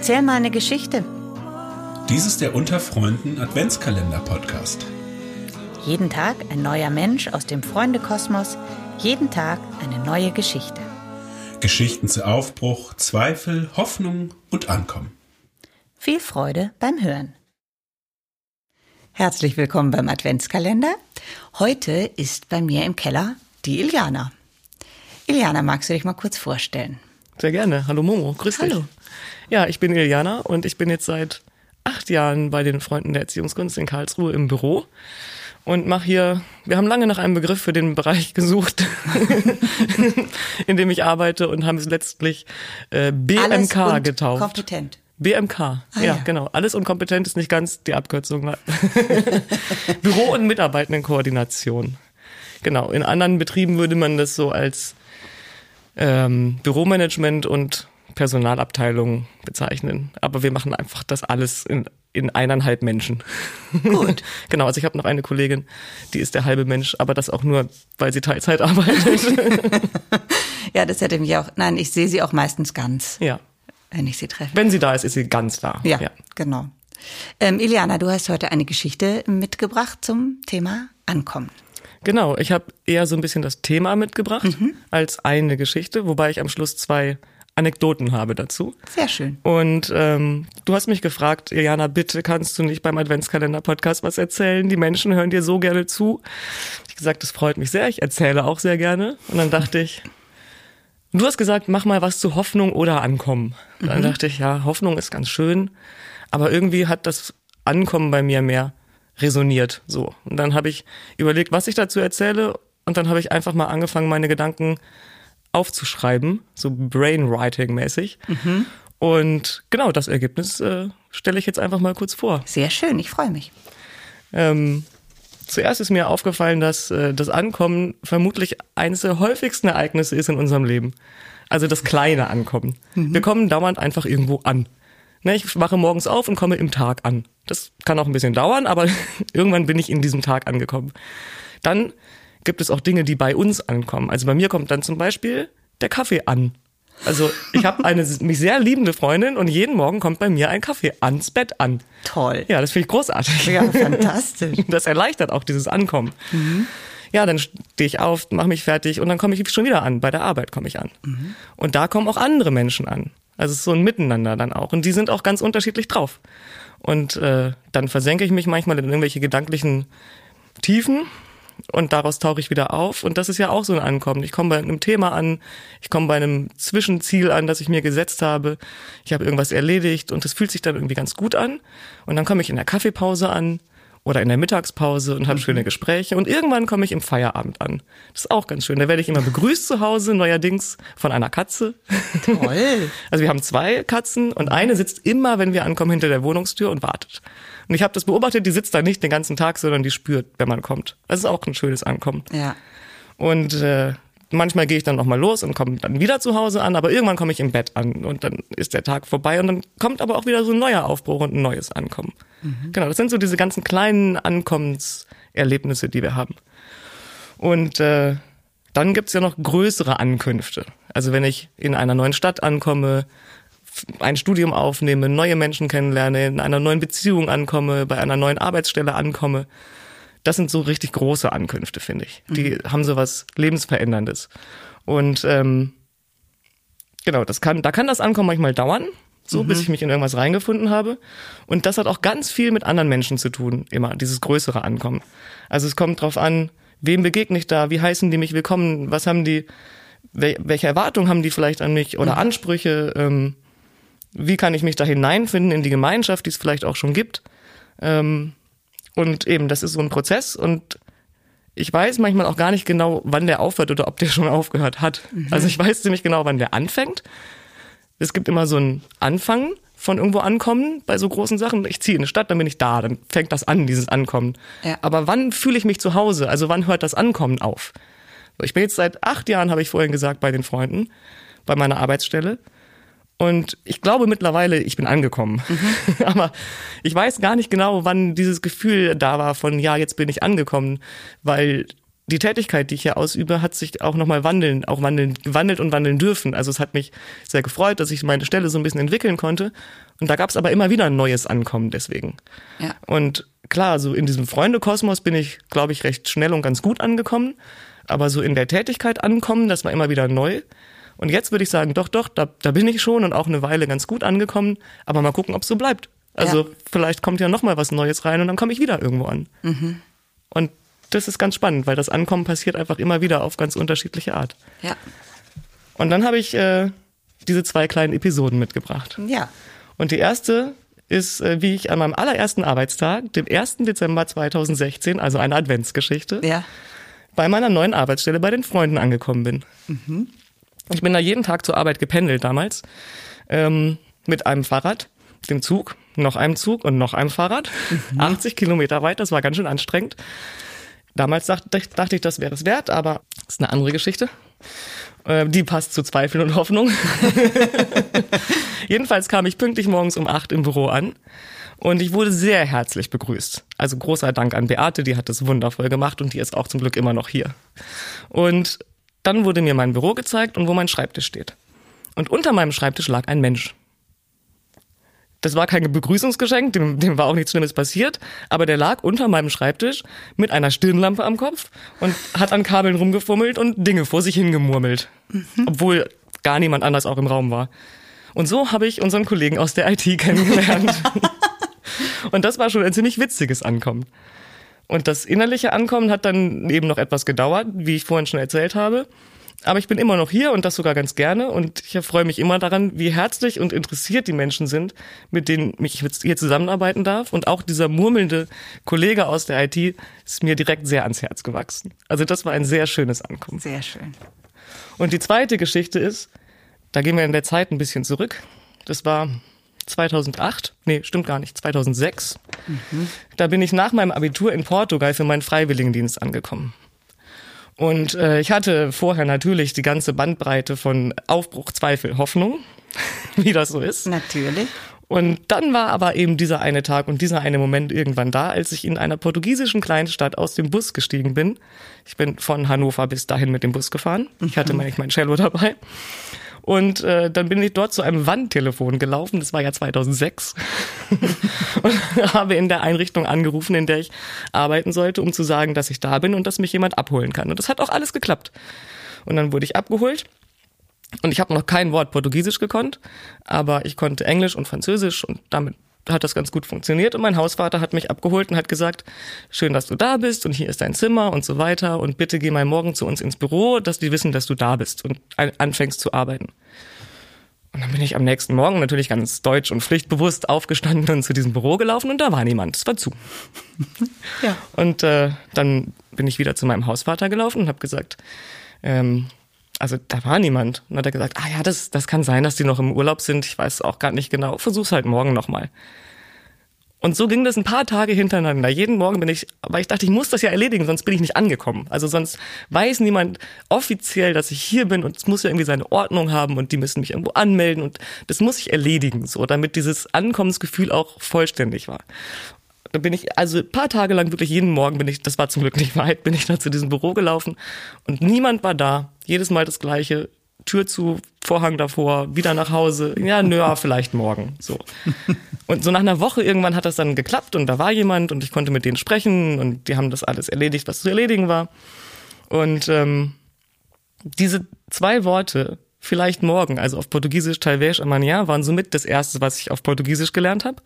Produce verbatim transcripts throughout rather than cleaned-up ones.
Erzähl mal eine Geschichte. Dies ist der Unter Freunden Adventskalender-Podcast. Jeden Tag ein neuer Mensch aus dem Freundekosmos, jeden Tag eine neue Geschichte. Geschichten zu Aufbruch, Zweifel, Hoffnung und Ankommen. Viel Freude beim Hören. Herzlich willkommen beim Adventskalender. Heute ist bei mir im Keller die Iliana. Iliana, magst du dich mal kurz vorstellen? Sehr gerne. Hallo Momo, grüß dich. Hallo. Ja, ich bin Iliana und ich bin jetzt seit acht Jahren bei den Freunden der Erziehungskunst in Karlsruhe im Büro und mache hier, wir haben lange nach einem Begriff für den Bereich gesucht, in dem ich arbeite und haben es letztlich äh, B M K Alles und getauft. kompetent. B M K, Ah, ja, ja, genau. Alles und kompetent ist nicht ganz die Abkürzung. Büro- und Mitarbeitendenkoordination. Genau, in anderen Betrieben würde man das so als ähm, Büromanagement und Personalabteilung bezeichnen. Aber wir machen einfach das alles in, in eineinhalb Menschen. Gut. Genau, also ich habe noch eine Kollegin, die ist der halbe Mensch, aber das auch nur, weil sie Teilzeit arbeitet. Ja, das hätte mich auch, nein, ich sehe sie auch meistens ganz, Ja. wenn ich sie treffe. Wenn sie da ist, ist sie ganz da. Ja, ja. Genau. Ähm, Iliana, du hast heute eine Geschichte mitgebracht zum Thema Ankommen. Genau, ich habe eher so ein bisschen das Thema mitgebracht Mhm. als eine Geschichte, wobei ich am Schluss zwei Anekdoten habe dazu. Sehr schön. Und ähm, du hast mich gefragt, Iliana, bitte kannst du nicht beim Adventskalender-Podcast was erzählen? Die Menschen hören dir so gerne zu. Ich habe gesagt, das freut mich sehr, ich erzähle auch sehr gerne. Und dann dachte ich, du hast gesagt, mach mal was zu Hoffnung oder Ankommen. Und dann Mhm. dachte ich, ja, Hoffnung ist ganz schön, aber irgendwie hat das Ankommen bei mir mehr resoniert. So. Und dann habe ich überlegt, was ich dazu erzähle, und dann habe ich einfach mal angefangen, meine Gedanken aufzuschreiben, so Brainwriting-mäßig. Mhm. Und genau, das Ergebnis äh, stelle ich jetzt einfach mal kurz vor. Sehr schön, ich freue mich. Ähm, zuerst ist mir aufgefallen, dass äh, das Ankommen vermutlich eines der häufigsten Ereignisse ist in unserem Leben. Also das kleine Ankommen. Mhm. Wir kommen dauernd einfach irgendwo an. Ne, ich wache morgens auf und komme im Tag an. Das kann auch ein bisschen dauern, aber irgendwann bin ich in diesem Tag angekommen. Dann gibt es auch Dinge, die bei uns ankommen. Also bei mir kommt dann zum Beispiel der Kaffee an. Also ich habe eine mich sehr liebende Freundin und jeden Morgen kommt bei mir ein Kaffee ans Bett an. Toll. Ja, das finde ich großartig. Ja, fantastisch. Das erleichtert auch dieses Ankommen. Mhm. Ja, dann stehe ich auf, mache mich fertig und dann komme ich schon wieder an. Bei der Arbeit komme ich an. Mhm. Und da kommen auch andere Menschen an. Also es ist so ein Miteinander dann auch. Und die sind auch ganz unterschiedlich drauf. Und äh, dann versenke ich mich manchmal in irgendwelche gedanklichen Tiefen und daraus tauche ich wieder auf. Und das ist ja auch so ein Ankommen. Ich komme bei einem Thema an, ich komme bei einem Zwischenziel an, das ich mir gesetzt habe. Ich habe irgendwas erledigt und das fühlt sich dann irgendwie ganz gut an. Und dann komme ich in der Kaffeepause an oder in der Mittagspause und habe mhm. schöne Gespräche. Und irgendwann komme ich im Feierabend an. Das ist auch ganz schön. Da werde ich immer begrüßt zu Hause, neuerdings von einer Katze. Toll. Also wir haben zwei Katzen und eine sitzt immer, wenn wir ankommen, hinter der Wohnungstür und wartet. Und ich habe das beobachtet, die sitzt da nicht den ganzen Tag, sondern die spürt, wenn man kommt. Das ist auch ein schönes Ankommen. Ja. Und äh, manchmal gehe ich dann nochmal los und komme dann wieder zu Hause an, aber irgendwann komme ich im Bett an und dann ist der Tag vorbei und dann kommt aber auch wieder so ein neuer Aufbruch und ein neues Ankommen. Mhm. Genau, das sind so diese ganzen kleinen Ankommenserlebnisse, die wir haben. Und äh, dann gibt's ja noch größere Ankünfte. Also wenn ich in einer neuen Stadt ankomme, ein Studium aufnehme, neue Menschen kennenlerne, in einer neuen Beziehung ankomme, bei einer neuen Arbeitsstelle ankomme. Das sind so richtig große Ankünfte, finde ich. Die mhm. haben so was Lebensveränderndes. Und ähm, genau, das kann, da kann das Ankommen manchmal dauern, so mhm. bis ich mich in irgendwas reingefunden habe. Und das hat auch ganz viel mit anderen Menschen zu tun, immer, dieses größere Ankommen. Also es kommt drauf an, wem begegne ich da, wie heißen die mich willkommen, was haben die, welche Erwartungen haben die vielleicht an mich oder mhm. Ansprüche, ähm, wie kann ich mich da hineinfinden in die Gemeinschaft, die es vielleicht auch schon gibt. Ähm, und eben, das ist so ein Prozess und ich weiß manchmal auch gar nicht genau, wann der aufhört oder ob der schon aufgehört hat. Mhm. Also ich weiß ziemlich genau, wann der anfängt. Es gibt immer so einen Anfang von irgendwo ankommen bei so großen Sachen. Ich ziehe in eine Stadt, dann bin ich da, dann fängt das an, dieses Ankommen. Ja. Aber wann fühle ich mich zu Hause? Also wann hört das Ankommen auf? Ich bin jetzt seit acht Jahren, habe ich vorhin gesagt, bei den Freunden, bei meiner Arbeitsstelle. Und ich glaube mittlerweile, ich bin angekommen. Mhm. Aber ich weiß gar nicht genau, wann dieses Gefühl da war von, ja, jetzt bin ich angekommen. Weil die Tätigkeit, die ich hier ausübe, hat sich auch nochmal wandeln, auch wandeln, gewandelt und wandeln dürfen. Also es hat mich sehr gefreut, dass ich meine Stelle so ein bisschen entwickeln konnte. Und da gab es aber immer wieder ein neues Ankommen deswegen. Ja. Und klar, so in diesem Freundekosmos bin ich, glaube ich, recht schnell und ganz gut angekommen. Aber so in der Tätigkeit ankommen, das war immer wieder neu. Und jetzt würde ich sagen, doch, doch, da, da bin ich schon und auch eine Weile ganz gut angekommen. Aber mal gucken, ob es so bleibt. Also ja. vielleicht kommt ja noch mal was Neues rein und dann komme ich wieder irgendwo an. Mhm. Und das ist ganz spannend, weil das Ankommen passiert einfach immer wieder auf ganz unterschiedliche Art. Ja. Und dann habe ich äh, diese zwei kleinen Episoden mitgebracht. Ja. Und die erste ist, äh, wie ich an meinem allerersten Arbeitstag, dem ersten Dezember zweitausendsechzehn, also eine Adventsgeschichte, ja. bei meiner neuen Arbeitsstelle bei den Freunden angekommen bin. Mhm. Ich bin da jeden Tag zur Arbeit gependelt damals, ähm, mit einem Fahrrad, dem Zug, noch einem Zug und noch einem Fahrrad, mhm. achtzig Kilometer weit, das war ganz schön anstrengend. Damals dachte, dachte ich, das wäre es wert, aber das ist eine andere Geschichte. Äh, die passt zu Zweifeln und Hoffnung. Jedenfalls kam ich pünktlich morgens um acht im Büro an und ich wurde sehr herzlich begrüßt. Also großer Dank an Beate, die hat das wundervoll gemacht und die ist auch zum Glück immer noch hier. Und dann wurde mir mein Büro gezeigt und wo mein Schreibtisch steht. Und unter meinem Schreibtisch lag ein Mensch. Das war kein Begrüßungsgeschenk, dem, dem war auch nichts Schlimmes passiert, aber der lag unter meinem Schreibtisch mit einer Stirnlampe am Kopf und hat an Kabeln rumgefummelt und Dinge vor sich hingemurmelt, mhm. obwohl gar niemand anders auch im Raum war. Und so habe ich unseren Kollegen aus der I T kennengelernt. Und das war schon ein ziemlich witziges Ankommen. Und das innerliche Ankommen hat dann eben noch etwas gedauert, wie ich vorhin schon erzählt habe. Aber ich bin immer noch hier und das sogar ganz gerne und ich freue mich immer daran, wie herzlich und interessiert die Menschen sind, mit denen ich jetzt hier zusammenarbeiten darf. Und auch dieser murmelnde Kollege aus der I T ist mir direkt sehr ans Herz gewachsen. Also das war ein sehr schönes Ankommen. Sehr schön. Und die zweite Geschichte ist, da gehen wir in der Zeit ein bisschen zurück. Das war zweitausendacht, nee, stimmt gar nicht, zweitausendsechs. Mhm. Da bin ich nach meinem Abitur in Portugal für meinen Freiwilligendienst angekommen. Und äh, ich hatte vorher natürlich die ganze Bandbreite von Aufbruch, Zweifel, Hoffnung, wie das so ist. Natürlich. Und dann war aber eben dieser eine Tag und dieser eine Moment irgendwann da, als ich in einer portugiesischen Kleinstadt aus dem Bus gestiegen bin. Ich bin von Hannover bis dahin mit dem Bus gefahren. Ich hatte mein, mein Cello dabei. Und äh, dann bin ich dort zu einem Wandtelefon gelaufen, das war ja zweitausendsechs, und habe in der Einrichtung angerufen, in der ich arbeiten sollte, um zu sagen, dass ich da bin und dass mich jemand abholen kann. Und das hat auch alles geklappt. Und dann wurde ich abgeholt und ich habe noch kein Wort Portugiesisch gekonnt, aber ich konnte Englisch und Französisch und damit hat das ganz gut funktioniert. Und mein Hausvater hat mich abgeholt und hat gesagt, schön, dass du da bist und hier ist dein Zimmer und so weiter und bitte geh mal morgen zu uns ins Büro, dass die wissen, dass du da bist und anfängst zu arbeiten. Und dann bin ich am nächsten Morgen natürlich ganz deutsch und pflichtbewusst aufgestanden und zu diesem Büro gelaufen und da war niemand, es war zu. Ja. Und äh, dann bin ich wieder zu meinem Hausvater gelaufen und habe gesagt, ähm, also da war niemand. Und dann hat er gesagt, ah ja, das, das kann sein, dass die noch im Urlaub sind. Ich weiß auch gar nicht genau. Versuch's halt morgen nochmal. Und so ging das ein paar Tage hintereinander. Jeden Morgen bin ich, aber ich dachte, ich muss das ja erledigen, sonst bin ich nicht angekommen. Also sonst weiß niemand offiziell, dass ich hier bin und es muss ja irgendwie seine Ordnung haben und die müssen mich irgendwo anmelden und das muss ich erledigen, so, damit dieses Ankommensgefühl auch vollständig war. Da bin ich, also ein paar Tage lang wirklich jeden Morgen bin ich, das war zum Glück nicht weit, bin ich da zu diesem Büro gelaufen und niemand war da. Jedes Mal das Gleiche. Tür zu, Vorhang davor, wieder nach Hause. Ja, nö, vielleicht morgen. So. Und so nach einer Woche irgendwann hat das dann geklappt und da war jemand und ich konnte mit denen sprechen und die haben das alles erledigt, was zu erledigen war. Und ähm, diese zwei Worte, vielleicht morgen, also auf Portugiesisch talvez amanhã, waren somit das Erste, was ich auf Portugiesisch gelernt habe.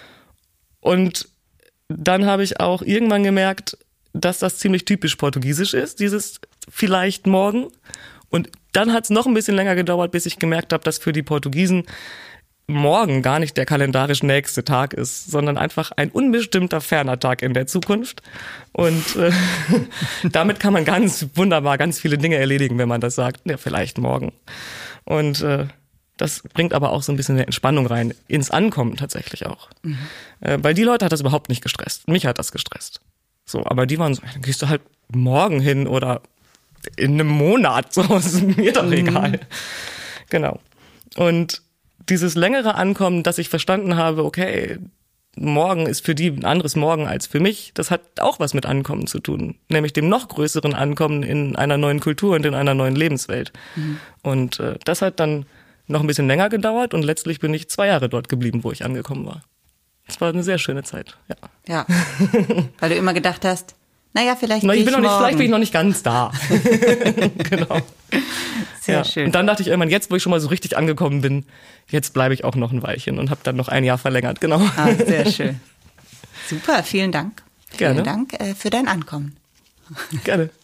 Und dann habe ich auch irgendwann gemerkt, dass das ziemlich typisch portugiesisch ist, dieses vielleicht morgen. Und dann hat es noch ein bisschen länger gedauert, bis ich gemerkt habe, dass für die Portugiesen morgen gar nicht der kalendarisch nächste Tag ist, sondern einfach ein unbestimmter ferner Tag in der Zukunft. Und äh, damit kann man ganz wunderbar ganz viele Dinge erledigen, wenn man das sagt, ja, vielleicht morgen. Und äh, das bringt aber auch so ein bisschen eine Entspannung rein, ins Ankommen tatsächlich auch. Mhm. Äh, weil die Leute hat das überhaupt nicht gestresst. Mich hat das gestresst. So, aber die waren so, dann gehst du halt morgen hin oder in einem Monat, so ist mir doch egal. Mhm. Genau. Und dieses längere Ankommen, dass ich verstanden habe, okay, morgen ist für die ein anderes Morgen als für mich, das hat auch was mit Ankommen zu tun. Nämlich dem noch größeren Ankommen in einer neuen Kultur und in einer neuen Lebenswelt. Mhm. Und äh, das hat dann noch ein bisschen länger gedauert und letztlich bin ich zwei Jahre dort geblieben, wo ich angekommen war. Es war eine sehr schöne Zeit, ja. Ja, weil du immer gedacht hast, naja, vielleicht Na, ich gehe bin ich noch nicht, vielleicht bin ich morgen. noch nicht ganz da. Genau. Sehr Ja. schön. Und dann dachte ich irgendwann, jetzt, wo ich schon mal so richtig angekommen bin, jetzt bleibe ich auch noch ein Weilchen und habe dann noch ein Jahr verlängert, genau. Ah, sehr schön. Super, vielen Dank. Gerne. Vielen Dank äh, für dein Ankommen. Gerne.